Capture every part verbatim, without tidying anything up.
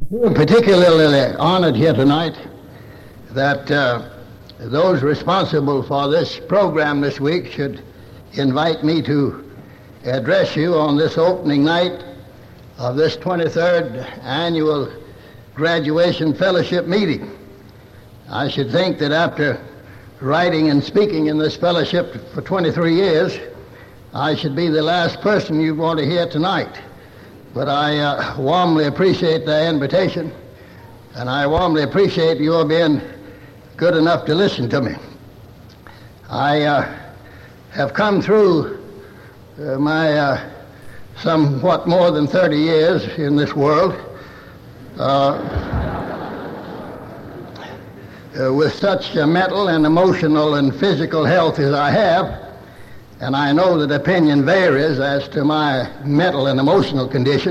We're particularly honored here tonight that uh, those responsible for this program this week should invite me to address you on this opening night of this twenty-third annual graduation fellowship meeting. I should think that after writing and speaking in this fellowship for twenty-three years, I should be the last person you want to hear tonight. But I uh, warmly appreciate the invitation, and I warmly appreciate your being good enough to listen to me. I uh, have come through uh, my uh, somewhat more than thirty years in this world uh, uh, with such uh, mental and emotional and physical health as I have. And I know that opinion varies as to my mental and emotional condition.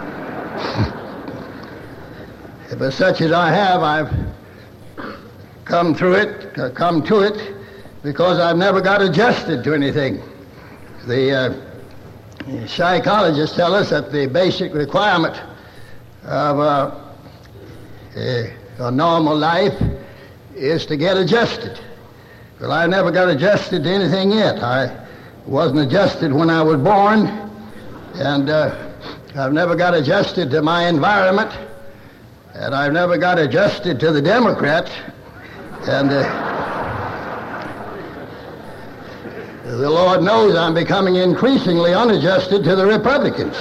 But such as I have, I've come through it, uh, come to it, because I've never got adjusted to anything. The uh, psychologists tell us that the basic requirement of uh, a, a normal life is to get adjusted. Well, I never got adjusted to anything yet. I wasn't adjusted when I was born, and uh, I've never got adjusted to my environment, and I've never got adjusted to the Democrats, and uh, the Lord knows I'm becoming increasingly unadjusted to the Republicans.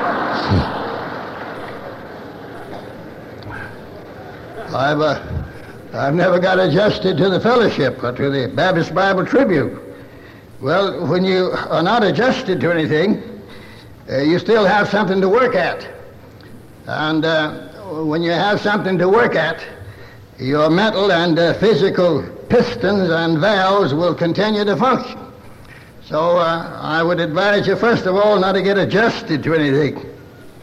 I've, uh, I've never got adjusted to the fellowship or to the Baptist Bible Tribune. Well, when you are not adjusted to anything, uh, you still have something to work at. And uh, when you have something to work at, your mental and uh, physical pistons and valves will continue to function. So uh, I would advise you, first of all, not to get adjusted to anything.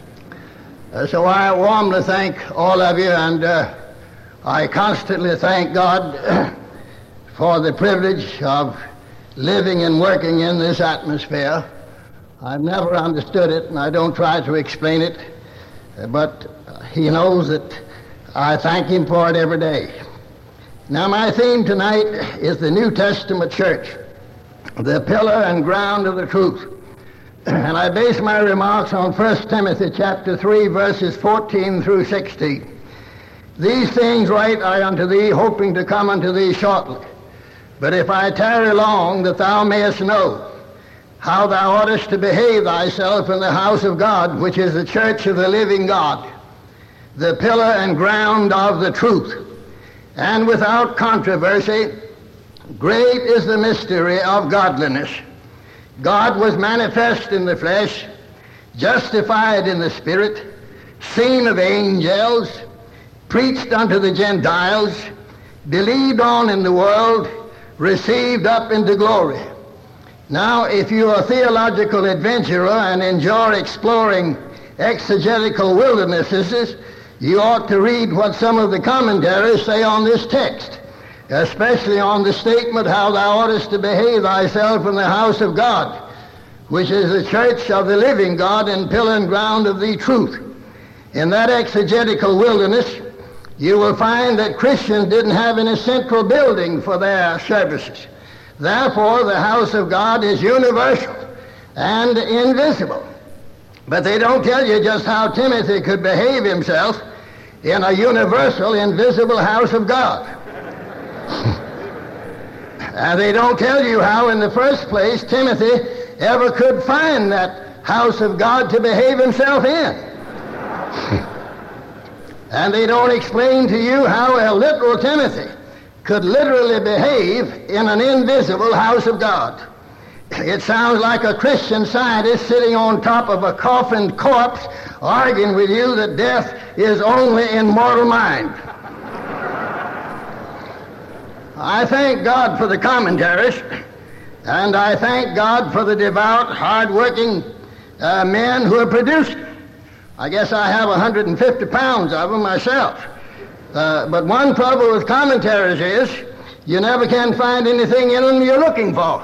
Uh, so I warmly thank all of you, and uh, I constantly thank God for the privilege of living and working in this atmosphere. I've never understood it, and I don't try to explain it, but he knows that I thank him for it every day. Now, my theme tonight is the New Testament church, the pillar and ground of the truth. And I base my remarks on First Timothy chapter three, verses fourteen through sixteen. These things write I unto thee, hoping to come unto thee shortly. But if I tarry long, that thou mayest know how thou oughtest to behave thyself in the house of God, which is the church of the living God, the pillar and ground of the truth. And without controversy, great is the mystery of godliness. God was manifest in the flesh, justified in the spirit, seen of angels, preached unto the Gentiles, believed on in the world, received up into glory. Now, if you're a theological adventurer and enjoy exploring exegetical wildernesses, you ought to read what some of the commentaries say on this text, especially on the statement, how thou oughtest to behave thyself in the house of God, which is the church of the living God and pillar and ground of the truth. In that exegetical wilderness, you will find that Christians didn't have any central building for their services. Therefore, the house of God is universal and invisible. But they don't tell you just how Timothy could behave himself in a universal, invisible house of God. And they don't tell you how, in the first place, Timothy ever could find that house of God to behave himself in. And they don't explain to you how a literal Timothy could literally behave in an invisible house of God. It sounds like a Christian scientist sitting on top of a coffined corpse arguing with you that death is only in mortal mind. I thank God for the commentaries, and I thank God for the devout, hard-working uh, men who have produced it. I guess I have one hundred fifty pounds of them myself. Uh, but one trouble with commentaries is you never can find anything in them you're looking for.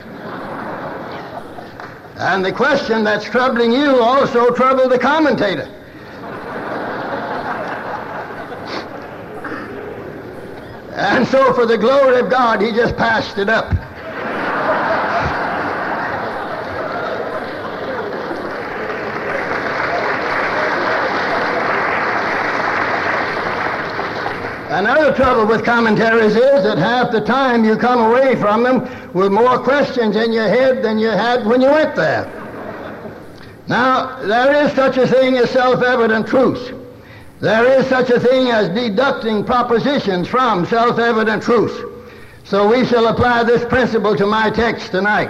And the question that's troubling you also troubled the commentator. And so for the glory of God, he just passed it up. Another trouble with commentaries is that half the time you come away from them with more questions in your head than you had when you went there. Now, there is such a thing as self-evident truths. There is such a thing as deducting propositions from self-evident truths. So we shall apply this principle to my text tonight.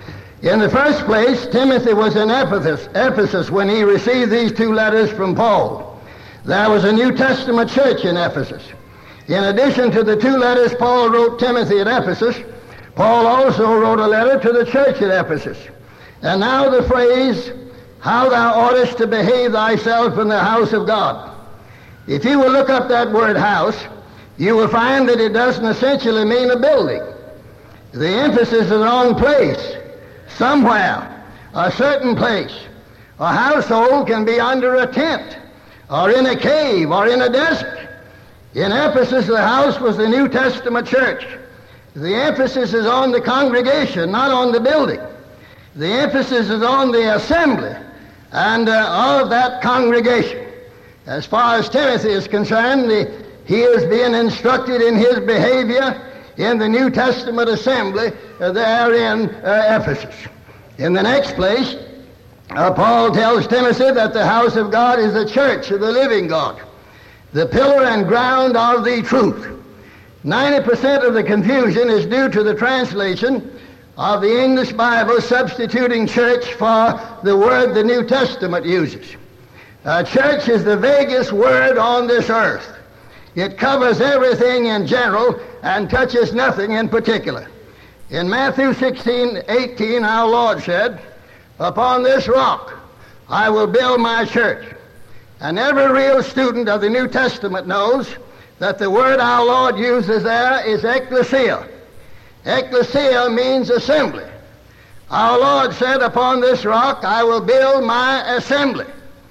In the first place, Timothy was in Ephesus, Ephesus when he received these two letters from Paul. There was a New Testament church in Ephesus. In addition to the two letters Paul wrote Timothy at Ephesus, Paul also wrote a letter to the church at Ephesus. And now the phrase, how thou oughtest to behave thyself in the house of God. If you will look up that word house, you will find that it doesn't essentially mean a building. The emphasis is on place, somewhere, a certain place. A household can be under a tent, or in a cave, or in a desert. In Ephesus, the house was the New Testament church. The emphasis is on the congregation, not on the building. The emphasis is on the assembly and uh, of that congregation. As far as Timothy is concerned, the, he is being instructed in his behavior in the New Testament assembly uh, there in uh, Ephesus. In the next place, uh, Paul tells Timothy that the house of God is the church of the living God, the pillar and ground of the truth. ninety percent of the confusion is due to the translation of the English Bible substituting church for the word the New Testament uses. Uh, church is the vaguest word on this earth. It covers everything in general and touches nothing in particular. In Matthew sixteen eighteen, our Lord said, upon this rock I will build my church. And every real student of the New Testament knows that the word our Lord uses there is ecclesia. Ecclesia means assembly. Our Lord said, upon this rock I will build my assembly.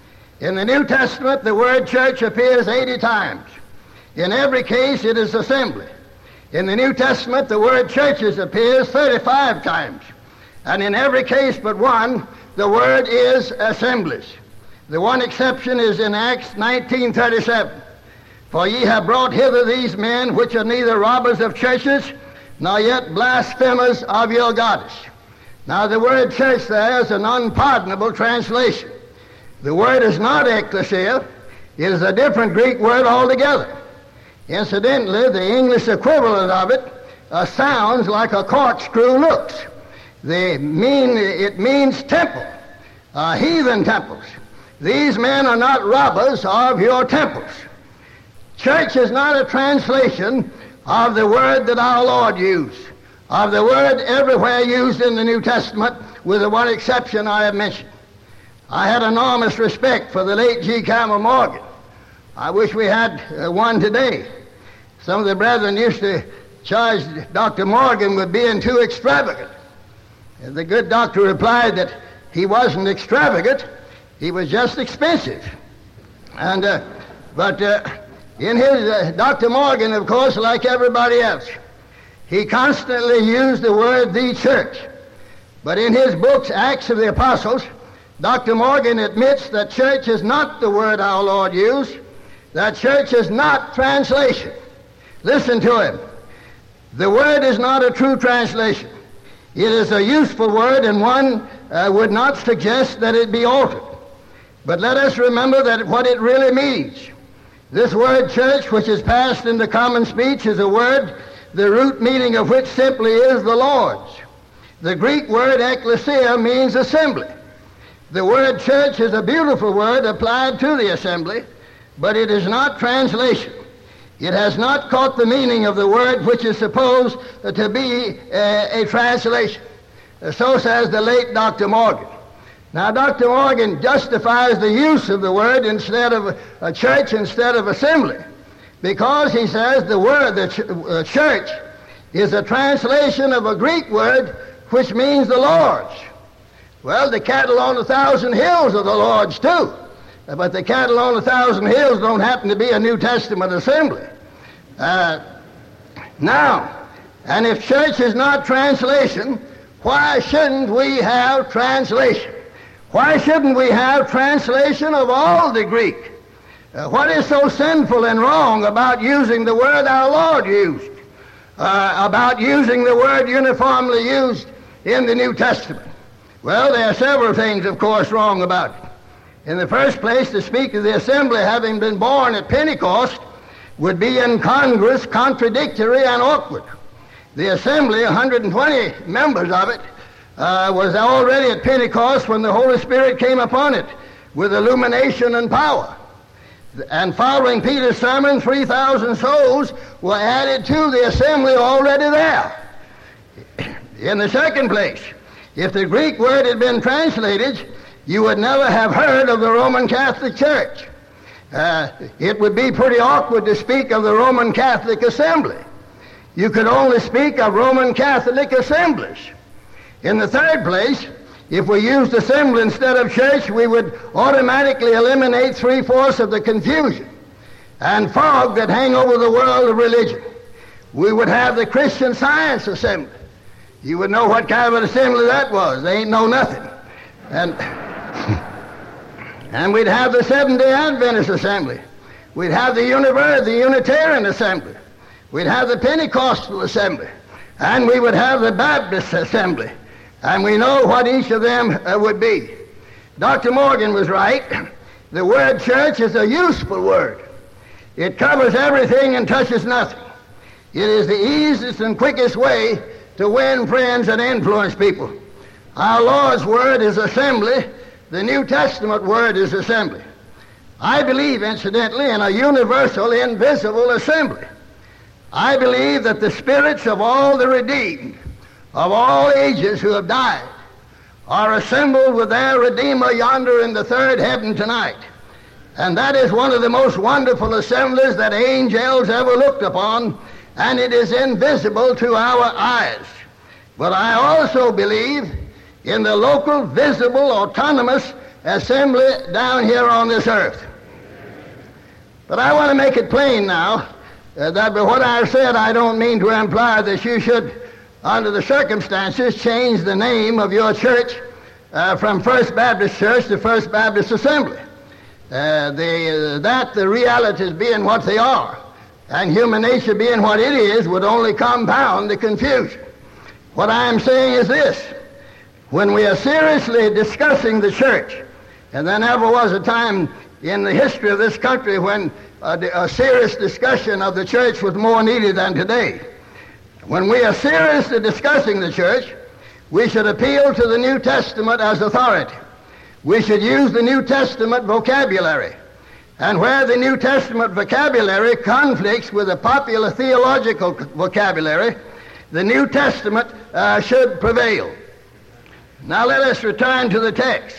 In the New Testament, the word church appears eighty times. In every case, it is assembly. In the New Testament, the word churches appears thirty-five times. And in every case but one, the word is assemblies. The one exception is in Acts nineteen thirty-seven. For ye have brought hither these men, which are neither robbers of churches, nor yet blasphemers of your goddess. Now the word church there is an unpardonable translation. The word is not ecclesia. It is a different Greek word altogether. Incidentally, the English equivalent of it uh, sounds like a corkscrew looks. The mean, it means temple, uh, heathen temples. These men are not robbers of your temples. Church is not a translation of the word that our Lord used, of the word everywhere used in the New Testament, with the one exception I have mentioned. I had enormous respect for the late G. Campbell Morgan. I wish we had uh, one today. Some of the brethren used to charge Doctor Morgan with being too extravagant. And the good doctor replied that he wasn't extravagant, he was just expensive. And uh, but uh, in his uh, Doctor Morgan, of course, like everybody else, he constantly used the word the church. But in his books, Acts of the Apostles, Doctor Morgan admits that church is not the word our Lord used, that church is not translation. Listen to him. The word is not a true translation. It is a useful word, and one uh, would not suggest that it be altered. But let us remember that what it really means. This word church, which is passed into common speech, is a word the root meaning of which simply is the Lord's. The Greek word ecclesia means assembly. The word church is a beautiful word applied to the assembly, but it is not translation. It has not caught the meaning of the word which is supposed to be a, a translation. So says the late Doctor Morgan. Now, Doctor Morgan justifies the use of the word instead of a church, instead of assembly, because he says the word, the ch- uh, church, is a translation of a Greek word which means the Lord's. Well, the cattle on a thousand hills are the Lord's too, but the cattle on a thousand hills don't happen to be a New Testament assembly. Uh, Now, and if church is not translation, why shouldn't we have translation? Why shouldn't we have translation of all the Greek? Uh, what is so sinful and wrong about using the word our Lord used? Uh, about using the word uniformly used in the New Testament? Well, there are several things, of course, wrong about it. In the first place, to speak of the assembly having been born at Pentecost would be incongruous, contradictory, and awkward. The assembly, one hundred twenty members of it, uh, was already at Pentecost when the Holy Spirit came upon it with illumination and power. And following Peter's sermon, three thousand souls were added to the assembly already there. In the second place, if the Greek word had been translated, you would never have heard of the Roman Catholic Church. Uh, it would be pretty awkward to speak of the Roman Catholic Assembly. You could only speak of Roman Catholic assemblies. In the third place, if we used assembly instead of church, we would automatically eliminate three-fourths of the confusion and fog that hang over the world of religion. We would have the Christian Science Assembly. You would know what kind of an assembly that was. They ain't know nothing. And, and we'd have the Seventh-day Adventist Assembly. We'd have the, Univer- the Unitarian Assembly. We'd have the Pentecostal Assembly. And we would have the Baptist Assembly. And we know what each of them uh, would be. Doctor Morgan was right. The word church is a useful word. It covers everything and touches nothing. It is the easiest and quickest way to win friends and influence people. Our Lord's word is assembly. The New Testament word is assembly. I believe, incidentally, in a universal, invisible assembly. I believe that the spirits of all the redeemed of all ages who have died are assembled with their Redeemer yonder in the third heaven tonight. And that is one of the most wonderful assemblies that angels ever looked upon, and it is invisible to our eyes. But I also believe in the local, visible, autonomous assembly down here on this earth. But I want to make it plain now uh, that by what I've said, I don't mean to imply that you should, under the circumstances, change the name of your church uh, from First Baptist Church to First Baptist Assembly. Uh, the, uh, that the realities being what they are, and human nature being what it is, would only compound the confusion. What I am saying is this: when we are seriously discussing the church, and there never was a time in the history of this country when a, a serious discussion of the church was more needed than today. When we are seriously discussing the church, we should appeal to the New Testament as authority. We should use the New Testament vocabulary. And where the New Testament vocabulary conflicts with the popular theological vocabulary, the New Testament uh, should prevail. Now let us return to the text.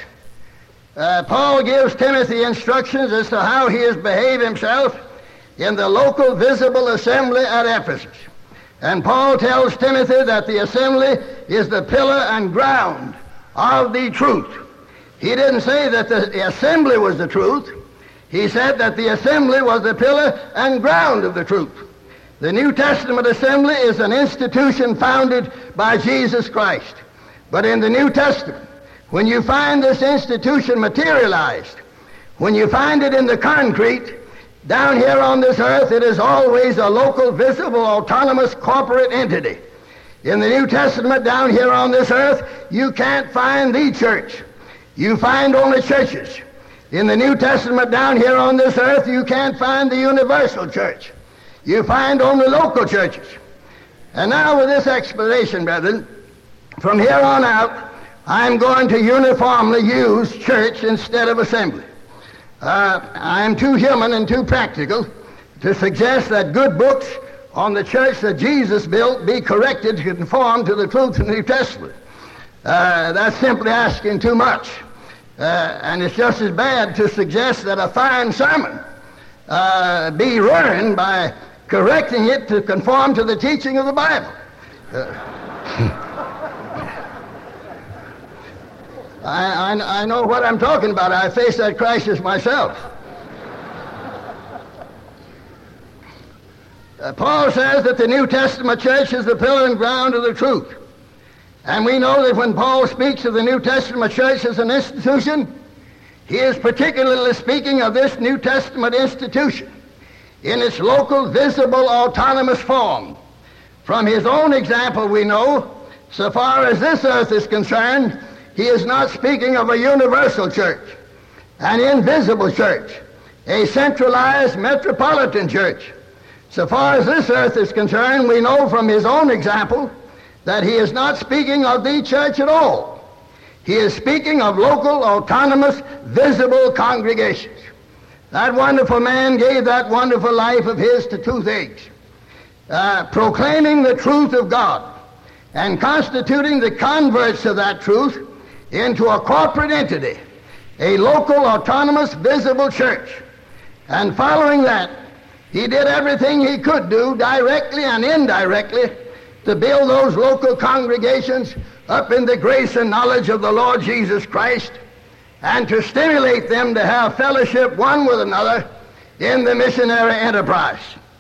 Uh, Paul gives Timothy instructions as to how he is to behave himself in the local visible assembly at Ephesus. And Paul tells Timothy that the assembly is the pillar and ground of the truth. He didn't say that the assembly was the truth. He said that the assembly was the pillar and ground of the truth. The New Testament assembly is an institution founded by Jesus Christ. But in the New Testament, when you find this institution materialized, when you find it in the concrete, down here on this earth, it is always a local, visible, autonomous, corporate entity. In the New Testament, down here on this earth, you can't find the church. You find only churches. In the New Testament, down here on this earth, you can't find the universal church. You find only local churches. And now with this explanation, brethren, from here on out, I'm going to uniformly use church instead of assembly. Uh, I'm too human and too practical to suggest that good books on the church that Jesus built be corrected to conform to the truth of the New Testament. Uh, that's simply asking too much. Uh, and it's just as bad to suggest that a fine sermon uh, be ruined by correcting it to conform to the teaching of the Bible. Uh, I, I, I know what I'm talking about. I faced that crisis myself. Uh, Paul says that the New Testament church is the pillar and ground of the truth. And we know that when Paul speaks of the New Testament church as an institution, he is particularly speaking of this New Testament institution in its local, visible, autonomous form. From his own example, we know, so far as this earth is concerned, he is not speaking of a universal church, an invisible church, a centralized metropolitan church. So far as this earth is concerned, we know from his own example that he is not speaking of the church at all. He is speaking of local, autonomous, visible congregations. That wonderful man gave that wonderful life of his to two things: uh, proclaiming the truth of God and constituting the converts of that truth into a corporate entity, a local, autonomous, visible church. And following that, he did everything he could do, directly and indirectly, to build those local congregations up in the grace and knowledge of the Lord Jesus Christ, and to stimulate them to have fellowship one with another in the missionary enterprise.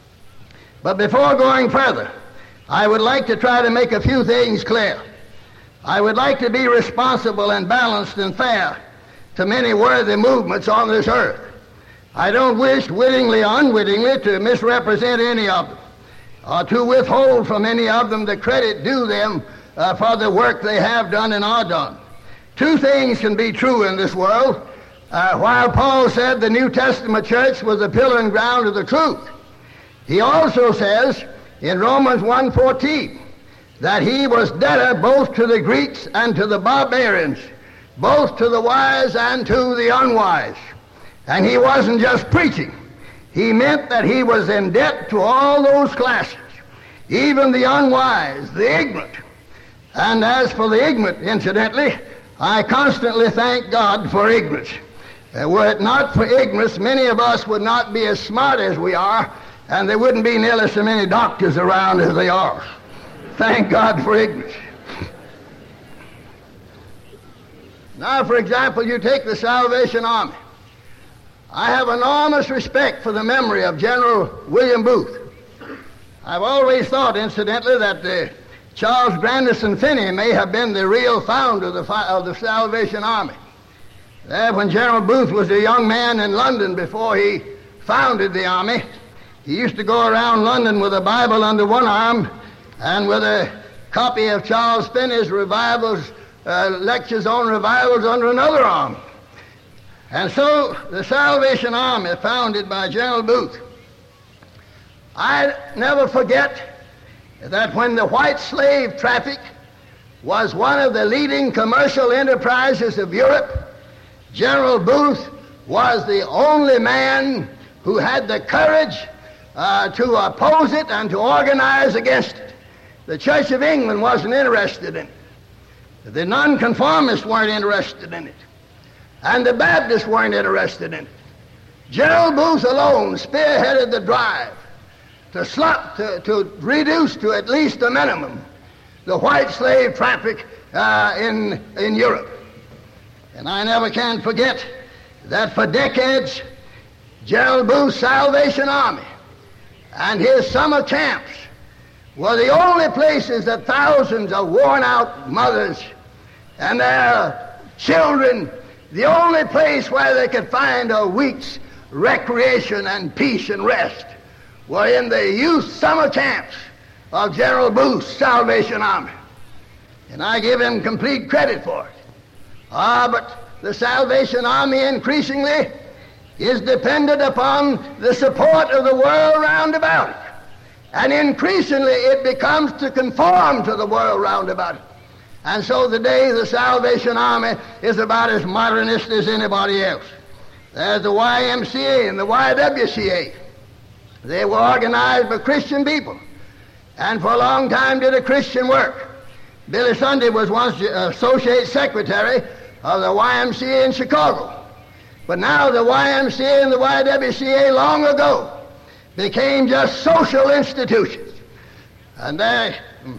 But before going further, I would like to try to make a few things clear. I would like to be responsible and balanced and fair to many worthy movements on this earth. I don't wish, wittingly or unwittingly, to misrepresent any of them, or to withhold from any of them the credit due them uh, for the work they have done and are done. Two things can be true in this world. Uh, while Paul said the New Testament church was the pillar and ground of the truth, he also says in Romans one fourteen that he was debtor both to the Greeks and to the barbarians, both to the wise and to the unwise. And he wasn't just preaching. He meant that he was in debt to all those classes, even the unwise, the ignorant. And as for the ignorant, incidentally, I constantly thank God for ignorance. Uh, were it not for ignorance, many of us would not be as smart as we are, and there wouldn't be nearly so many doctors around as they are. Thank God for ignorance. Now, for example, you take the Salvation Army. I have enormous respect for the memory of General William Booth. I've always thought, incidentally, that uh, Charles Grandison Finney may have been the real founder of the, fi- of the Salvation Army. There, when General Booth was a young man in London before he founded the Army, he used to go around London with a Bible under one arm and with a copy of Charles Finney's revivals, uh, lectures on revivals under another arm. And so the Salvation Army, founded by General Booth, I never forget that when the white slave traffic was one of the leading commercial enterprises of Europe, General Booth was the only man who had the courage uh, to oppose it and to organize against it. The Church of England wasn't interested in it. The nonconformists weren't interested in it. And the Baptists weren't interested in it. General Booth alone spearheaded the drive to slop, to, to reduce to at least a minimum the white slave traffic uh, in, in Europe. And I never can forget that for decades, General Booth's Salvation Army and his summer camps were the only places that thousands of worn-out mothers and their children, the only place where they could find a week's recreation and peace and rest, were in the youth summer camps of General Booth's Salvation Army. And I give him complete credit for it. Ah, but the Salvation Army increasingly is dependent upon the support of the world round about it. And increasingly it becomes to conform to the world round about it. And so today the Salvation Army is about as modernist as anybody else. There's the Y M C A and the Y W C A. They were organized by Christian people, and for a long time did a Christian work. Billy Sunday was once associate secretary of the Y M C A in Chicago. But now the Y M C A and the Y W C A long ago became just social institutions. And they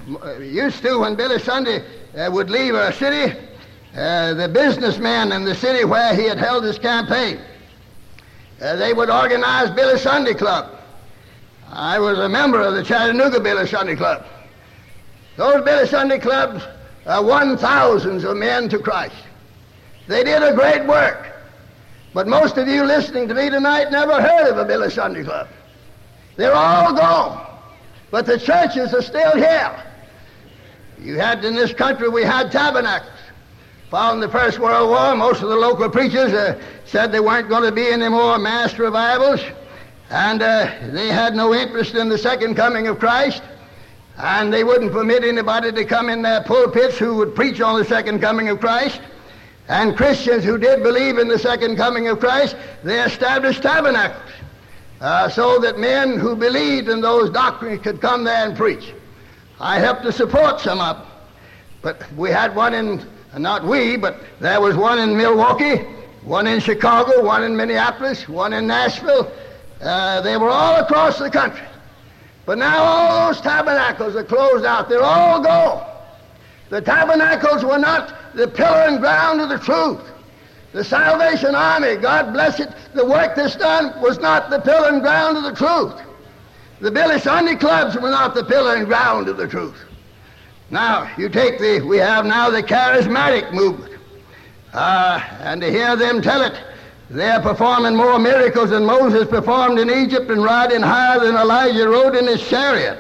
used to, when Billy Sunday uh, would leave a city, uh, the businessmen in the city where he had held his campaign, uh, they would organize Billy Sunday Club. I was a member of the Chattanooga Billy Sunday Club. Those Billy Sunday Clubs uh, won thousands of men to Christ. They did a great work. But most of you listening to me tonight never heard of a Billy Sunday Club. They're all gone. But the churches are still here. You had in this country, we had tabernacles. Following the First World War, most of the local preachers uh, said there weren't going to be any more mass revivals, and uh, they had no interest in the second coming of Christ, and they wouldn't permit anybody to come in their pulpits who would preach on the second coming of Christ. And Christians who did believe in the second coming of Christ, they established tabernacles uh, so that men who believed in those doctrines could come there and preach. I helped to support some of them. But we had one in, not we, but there was one in Milwaukee, one in Chicago, one in Minneapolis, one in Nashville. Uh, they were all across the country. But now all those tabernacles are closed out. They're all gone. The tabernacles were not the pillar and ground of the truth. The Salvation Army, God bless it, the work that's done was not the pillar and ground of the truth. The Billy Sunday Clubs were not the pillar and ground of the truth. Now, you take the, we have now the charismatic movement. Uh, and to hear them tell it, they're performing more miracles than Moses performed in Egypt and riding higher than Elijah rode in his chariot.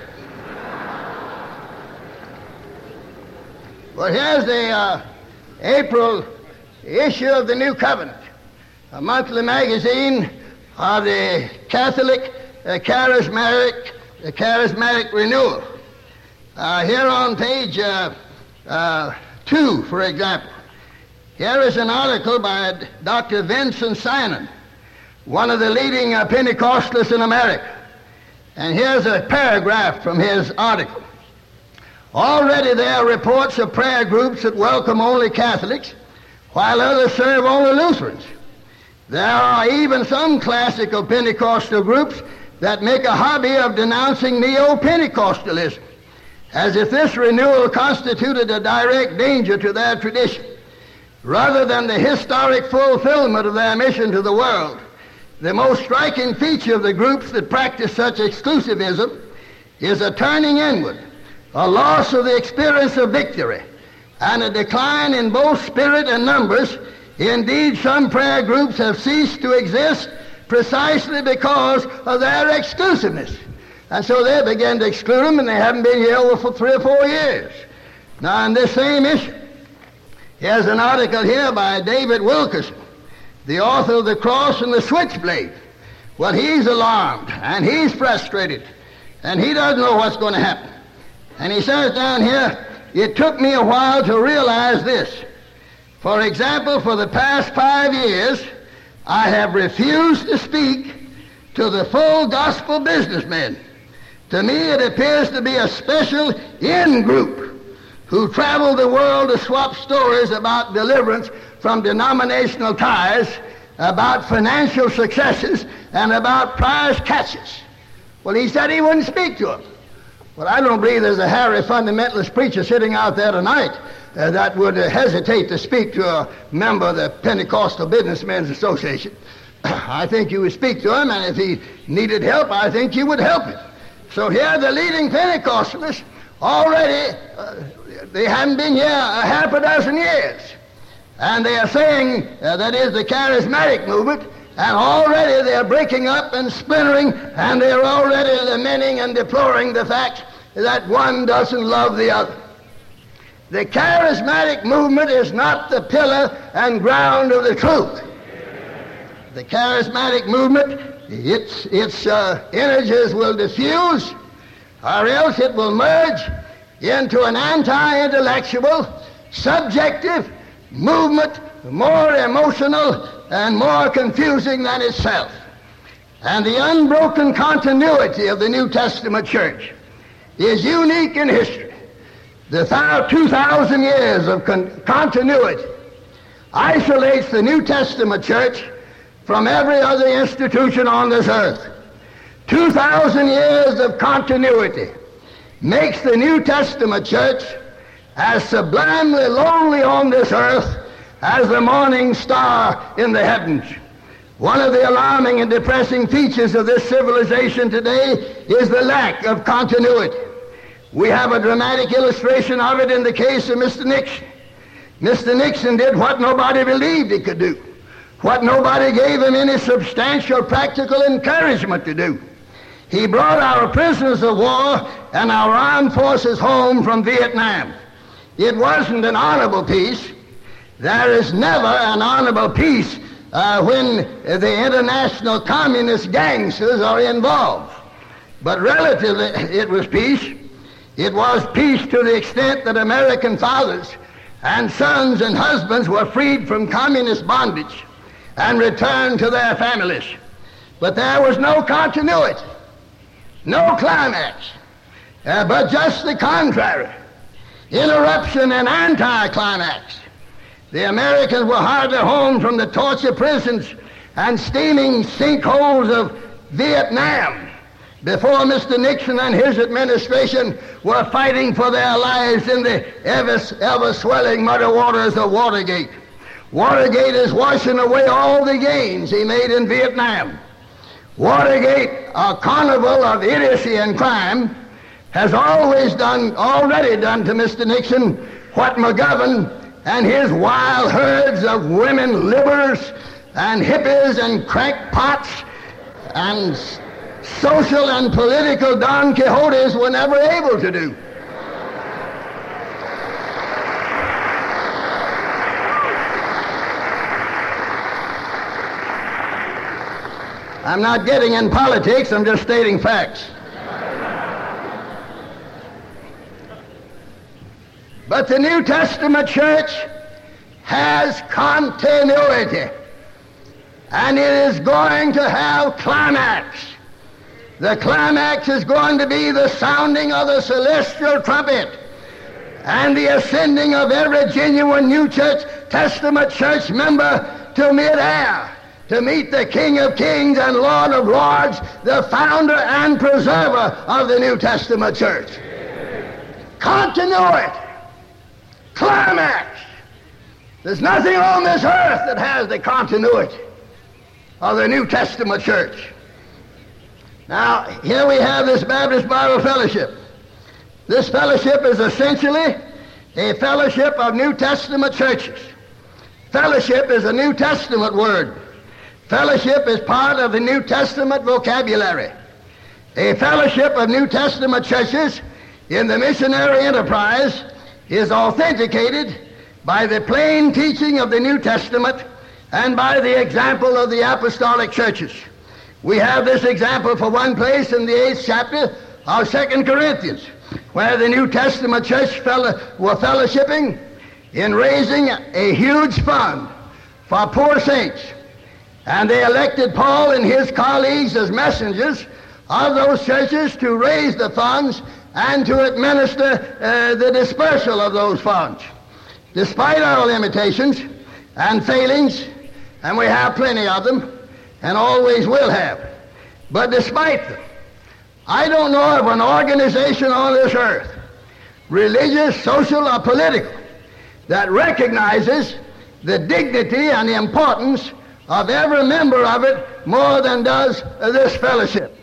Well, here's the uh, April issue of the New Covenant, a monthly magazine of the Catholic uh, Charismatic, uh, Charismatic Renewal. Uh, here on page uh, uh, two, for example, here is an article by Doctor Vincent Synon, one of the leading uh, Pentecostalists in America. And here's a paragraph from his article. Already there are reports of prayer groups that welcome only Catholics, while others serve only Lutherans. There are even some classical Pentecostal groups that make a hobby of denouncing neo-Pentecostalism, as if this renewal constituted a direct danger to their tradition, rather than the historic fulfillment of their mission to the world. The most striking feature of the groups that practice such exclusivism is a turning inward, a loss of the experience of victory, and a decline in both spirit and numbers. Indeed, some prayer groups have ceased to exist precisely because of their exclusiveness. And so they began to exclude them, and they haven't been here over for three or four years. Now, in this same issue, here's an article here by David Wilkerson, the author of The Cross and the Switchblade. Well, he's alarmed, and he's frustrated, and he doesn't know what's going to happen. And he says down here, it took me a while to realize this. For example, for the past five years, I have refused to speak to the full gospel businessmen. To me, it appears to be a special in-group who travel the world to swap stories about deliverance from denominational ties, about financial successes, and about prize catches. Well, he said he wouldn't speak to them. Well, I don't believe there's a hairy fundamentalist preacher sitting out there tonight uh, that would uh, hesitate to speak to a member of the Pentecostal Businessmen's Association. I think you would speak to him, and if he needed help, I think you would help him. So here the leading Pentecostalists already, uh, they haven't been here a half a dozen years. And they are saying uh, that is the charismatic movement, and already they're breaking up and splintering, and they're already lamenting and deploring the fact that one doesn't love the other. The charismatic movement is not the pillar and ground of the truth. The charismatic movement, its, its uh, energies will diffuse, or else it will merge into an anti-intellectual, subjective movement, more emotional and more confusing than itself. And the unbroken continuity of the New Testament church is unique in history. The thou- two thousand years of con- continuity isolates the New Testament church from every other institution on this earth. two thousand years of continuity makes the New Testament church as sublimely lonely on this earth as the morning star in the heavens. One of the alarming and depressing features of this civilization today is the lack of continuity. We have a dramatic illustration of it in the case of Mister Nixon. Mister Nixon did what nobody believed he could do, what nobody gave him any substantial practical encouragement to do. He brought our prisoners of war and our armed forces home from Vietnam. It wasn't an honorable peace. There is never an honorable peace uh, when the international communist gangsters are involved. But relatively, it was peace. It was peace to the extent that American fathers and sons and husbands were freed from communist bondage and returned to their families. But there was no continuity, no climax, uh, but just the contrary, interruption and anticlimax. The Americans were hardly home from the torture prisons and steaming sinkholes of Vietnam before Mister Nixon and his administration were fighting for their lives in the ever, ever-swelling muddy waters of Watergate. Watergate is washing away all the gains he made in Vietnam. Watergate, a carnival of idiocy and crime, has always done, already done to Mister Nixon what McGovern and his wild herds of women livers and hippies and crackpots and social and political Don Quixotes were never able to do. I'm not getting in politics, I'm just stating facts. But the New Testament church has continuity, and it is going to have climax. The climax is going to be the sounding of the celestial trumpet and the ascending of every genuine New Church Testament church member to midair to meet the King of Kings and Lord of Lords, the founder and preserver of the New Testament church. Continuity. Climax. There's nothing on this earth that has the continuity of the New Testament church. Now, here we have this Baptist Bible Fellowship. This fellowship is essentially a fellowship of New Testament churches. Fellowship is a New Testament word. Fellowship is part of the New Testament vocabulary. A fellowship of New Testament churches in the missionary enterprise is authenticated by the plain teaching of the New Testament and by the example of the apostolic churches. We have this example for one place in the eighth chapter of Second Corinthians, where the New Testament church fellow, were fellowshipping in raising a huge fund for poor saints. And they elected Paul and his colleagues as messengers of those churches to raise the funds and to administer uh, the dispersal of those funds. Despite our limitations and failings, and we have plenty of them, and always will have, but despite them, I don't know of an organization on this earth, religious, social, or political, that recognizes the dignity and the importance of every member of it more than does this fellowship.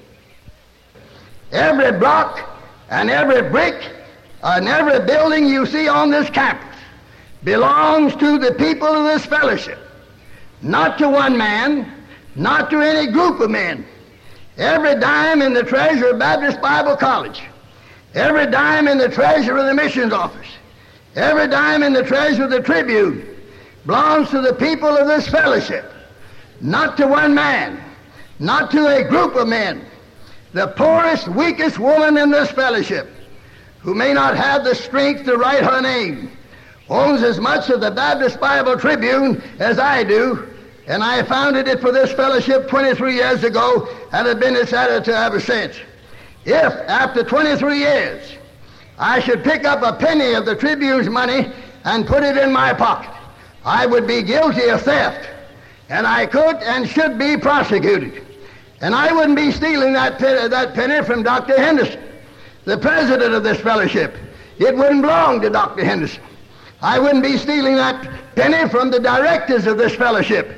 Every block and every brick and every building you see on this campus belongs to the people of this fellowship, not to one man, not to any group of men. Every dime in the treasure of Baptist Bible College, every dime in the treasure of the missions office, every dime in the treasure of the Tribune belongs to the people of this fellowship, not to one man, not to a group of men. The poorest, weakest woman in this fellowship, who may not have the strength to write her name, owns as much of the Baptist Bible Tribune as I do, and I founded it for this fellowship twenty-three years ago and have been its editor ever since. If, after twenty-three years, I should pick up a penny of the Tribune's money and put it in my pocket, I would be guilty of theft, and I could and should be prosecuted. And I wouldn't be stealing that penny, that penny from Doctor Henderson, the president of this fellowship. It wouldn't belong to Doctor Henderson. I wouldn't be stealing that penny from the directors of this fellowship.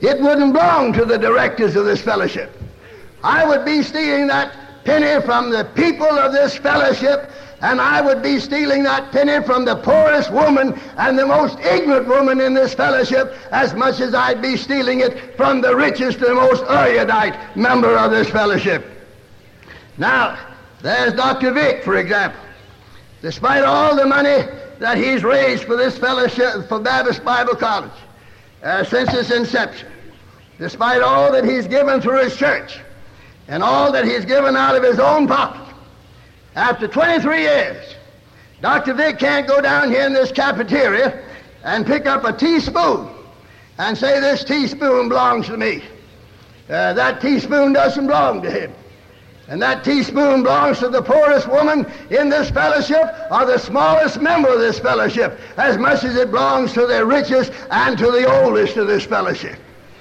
it wouldn't belong to the directors of this fellowship. I would be stealing that penny from the people of this fellowship, and I would be stealing that penny from the poorest woman and the most ignorant woman in this fellowship as much as I'd be stealing it from the richest and most erudite member of this fellowship. Now, there's Doctor Vick, for example. Despite all the money that he's raised for this fellowship, for Baptist Bible College, uh, since its inception, despite all that he's given through his church and all that he's given out of his own pocket, after twenty-three years, Doctor Vick can't go down here in this cafeteria and pick up a teaspoon and say, this teaspoon belongs to me. Uh, that teaspoon doesn't belong to him. And that teaspoon belongs to the poorest woman in this fellowship or the smallest member of this fellowship as much as it belongs to the richest and to the oldest of this fellowship.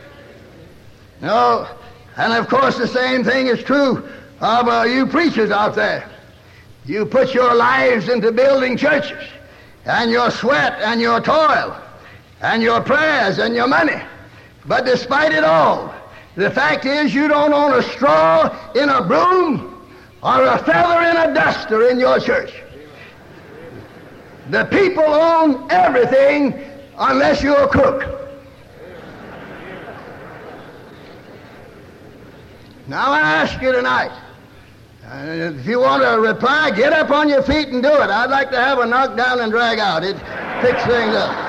No, and of course the same thing is true of uh, you preachers out there. You put your lives into building churches, and your sweat and your toil and your prayers and your money. But despite it all, the fact is you don't own a straw in a broom or a feather in a duster in your church. The people own everything unless you're a crook. Now I ask you tonight, uh, if you want to reply, get up on your feet and do it. I'd like to have a knock down and drag out. It picks things up.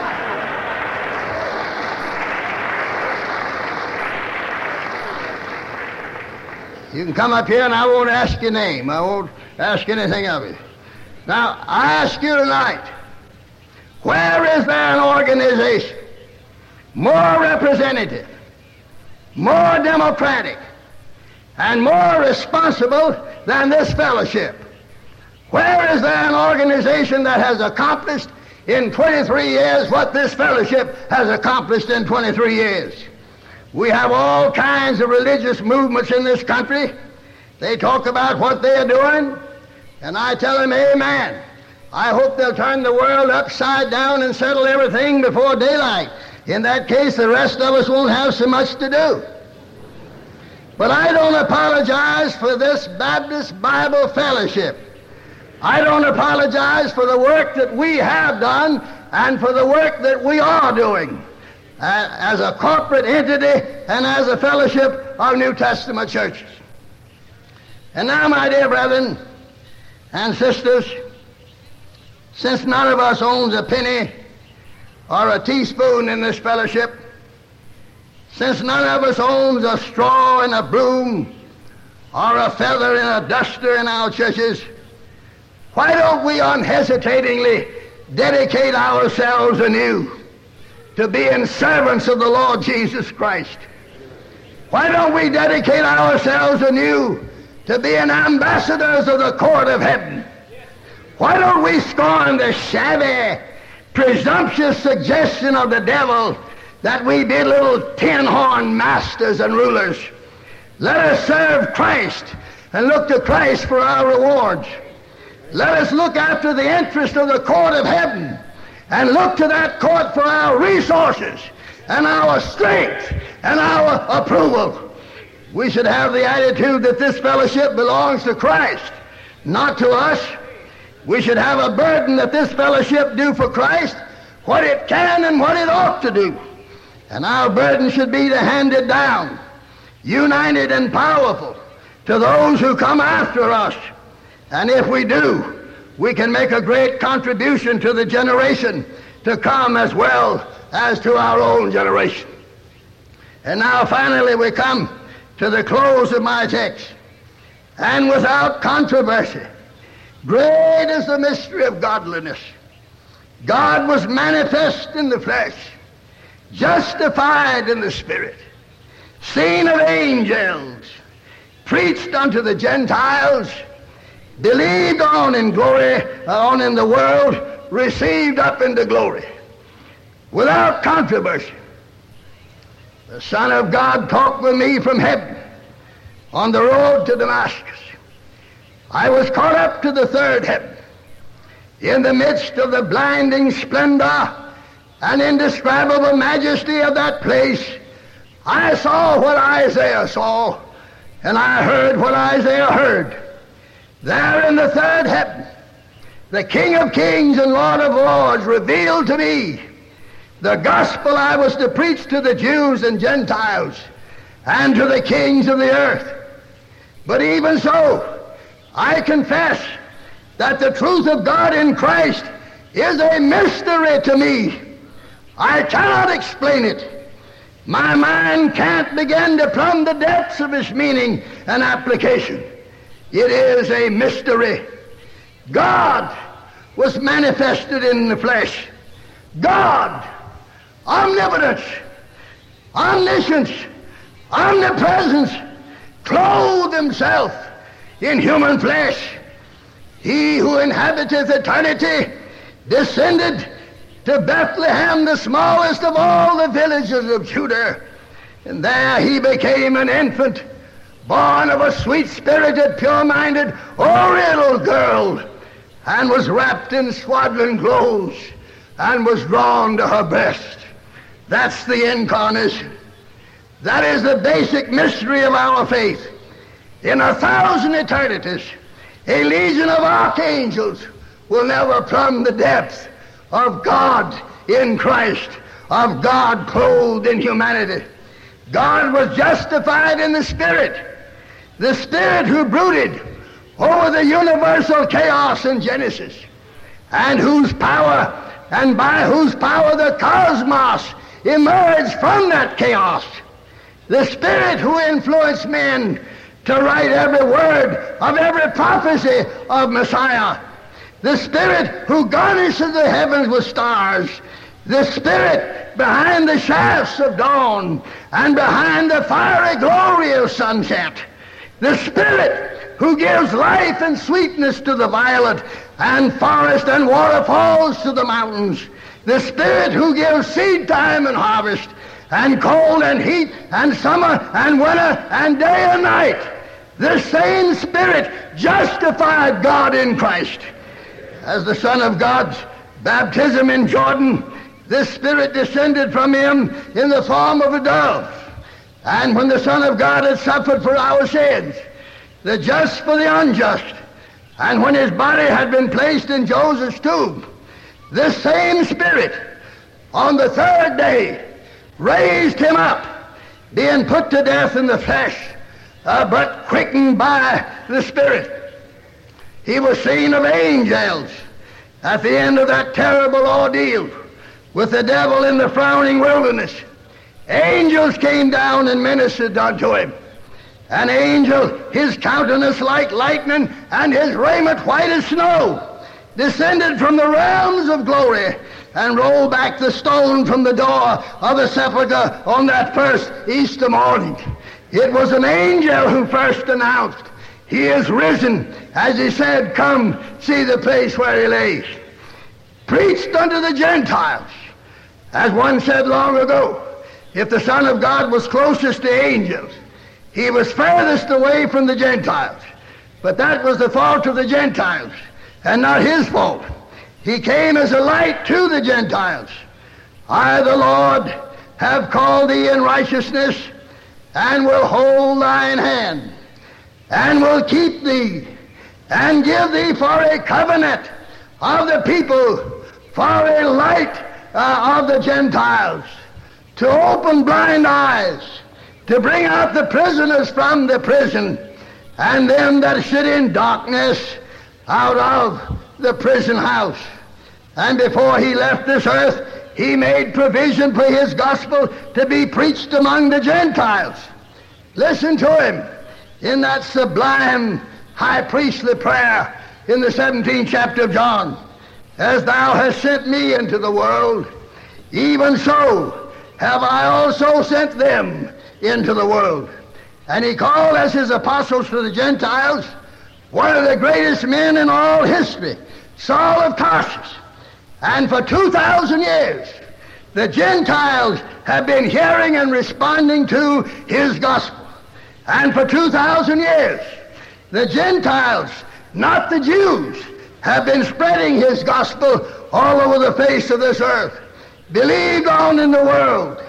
You can come up here and I won't ask your name. I won't ask anything of you. Now, I ask you tonight, where is there an organization more representative, more democratic, and more responsible than this fellowship? Where is there an organization that has accomplished in twenty-three years what this fellowship has accomplished in twenty-three years? We have all kinds of religious movements in this country. They talk about what they are doing, and I tell them, amen. I hope they'll turn the world upside down and settle everything before daylight. In that case, the rest of us won't have so much to do. But I don't apologize for this Baptist Bible Fellowship. I don't apologize for the work that we have done and for the work that we are doing uh, as a corporate entity and as a fellowship of New Testament churches. And now, my dear brethren and sisters, since none of us owns a penny or a teaspoon in this fellowship, since none of us owns a straw and a broom or a feather and a duster in our churches, why don't we unhesitatingly dedicate ourselves anew to being servants of the Lord Jesus Christ? Why don't we dedicate ourselves anew to being ambassadors of the court of heaven? Why don't we scorn the shabby, presumptuous suggestion of the devil that we be little tin-horn masters and rulers? Let us serve Christ and look to Christ for our rewards. Let us look after the interest of the court of heaven and look to that court for our resources and our strength and our approval. We should have the attitude that this fellowship belongs to Christ, not to us. We should have a burden that this fellowship do for Christ what it can and what it ought to do. And our burden should be to hand it down, united and powerful, to those who come after us. And if we do, we can make a great contribution to the generation to come as well as to our own generation. And now finally we come to the close of my text. And without controversy, great is the mystery of godliness. God was manifest in the flesh, justified in the Spirit, seen of angels, preached unto the Gentiles, believed on in glory, on in the world, received up into glory. Without controversy, the Son of God talked with me from heaven on the road to Damascus. I was caught up to the third heaven. In the midst of the blinding splendor and indescribable majesty of that place, I saw what Isaiah saw, and I heard what Isaiah heard. There in the third heaven, the King of kings and Lord of lords revealed to me the gospel I was to preach to the Jews and Gentiles and to the kings of the earth. But even so, I confess that the truth of God in Christ is a mystery to me. I cannot explain it. My mind can't begin to plumb the depths of its meaning and application. It is a mystery. God was manifested in the flesh. God, omnipotence, omniscience, omnipresence, clothed himself in human flesh. He who inhabiteth eternity descended to Bethlehem, the smallest of all the villages of Judah, and there he became an infant, born of a sweet-spirited, pure-minded, Oriental girl, and was wrapped in swaddling clothes, and was drawn to her breast. That's the incarnation. That is the basic mystery of our faith. In a thousand eternities, a legion of archangels will never plumb the depth of God in Christ, of God clothed in humanity. God was justified in the Spirit, the Spirit who brooded over the universal chaos in Genesis, and whose power, and by whose power the cosmos emerged from that chaos. The Spirit who influenced men to write every word of every prophecy of Messiah. The Spirit who garnishes the heavens with stars. The Spirit behind the shafts of dawn and behind the fiery glory of sunset. The Spirit who gives life and sweetness to the violet and forest and waterfalls to the mountains. The Spirit who gives seed time and harvest and cold and heat and summer and winter and day and night. The same Spirit justified God in Christ. As the Son of God's baptism in Jordan, this Spirit descended from him in the form of a dove. And when the Son of God had suffered for our sins, the just for the unjust, and when his body had been placed in Joseph's tomb, this same Spirit on the third day raised him up, being put to death in the flesh, uh, but quickened by the Spirit. He was seen of angels at the end of that terrible ordeal with the devil in the frowning wilderness. Angels came down and ministered unto him. An angel, his countenance like lightning and his raiment white as snow, descended from the realms of glory and rolled back the stone from the door of the sepulchre on that first Easter morning. It was an angel who first announced, "He is risen," as he said, "Come, see the place where he lays." Preached unto the Gentiles. As one said long ago, if the Son of God was closest to angels, he was furthest away from the Gentiles. But that was the fault of the Gentiles, and not his fault. He came as a light to the Gentiles. "I, the Lord, have called thee in righteousness, and will hold thine hand, and will keep thee, and give thee for a covenant of the people, for a light uh, of the Gentiles, to open blind eyes, to bring out the prisoners from the prison, and them that sit in darkness out of the prison house." And before he left this earth, he made provision for his gospel to be preached among the Gentiles. Listen to him in that sublime high priestly prayer in the seventeenth chapter of John. "As thou hast sent me into the world, even so have I also sent them into the world." And he called as his apostles to the Gentiles one of the greatest men in all history, Saul of Tarsus. And for two thousand years, the Gentiles have been hearing and responding to his gospel. And for two thousand years, the Gentiles, not the Jews, have been spreading his gospel all over the face of this earth. Believed on in the world,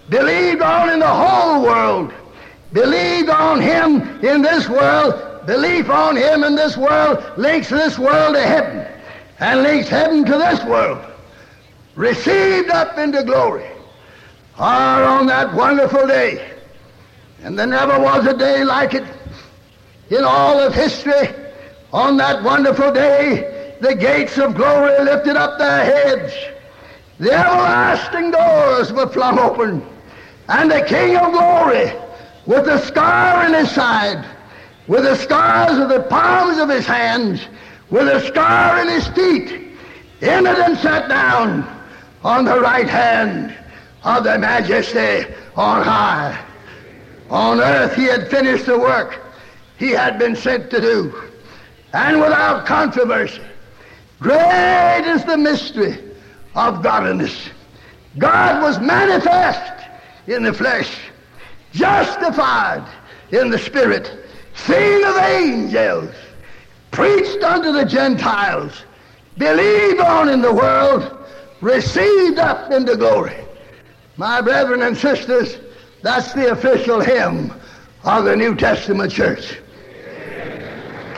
believed on in the whole world, believed on him in this world. Belief on him in this world links this world to heaven, and links heaven to this world. Received up into glory are on that wonderful day. And there never was a day like it in all of history. On that wonderful day, the gates of glory lifted up their heads. The everlasting doors were flung open. And the King of glory, with the scar in his side, with the scars of the palms of his hands, with a scar in his feet, entered and sat down on the right hand of the Majesty on high. On earth he had finished the work he had been sent to do, and without controversy. Great is the mystery of godliness. God was manifest in the flesh, justified in the spirit, seen of angels, preached unto the Gentiles, believed on in the world, received up into glory. My brethren and sisters, that's the official hymn of the New Testament church.